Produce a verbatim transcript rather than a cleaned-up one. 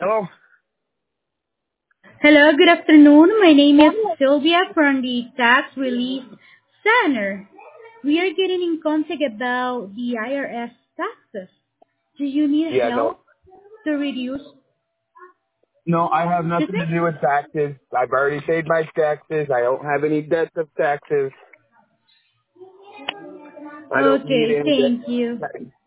Hello? Hello, good afternoon. My name is Sylvia from the Tax Relief Center. We are getting in contact about the I R S taxes. Do you need Yeah, no. help to reduce? No, I have Excuse nothing me? to do with taxes. I've already paid my taxes. I don't have any debts of taxes. I don't need Okay, any thank you. debt.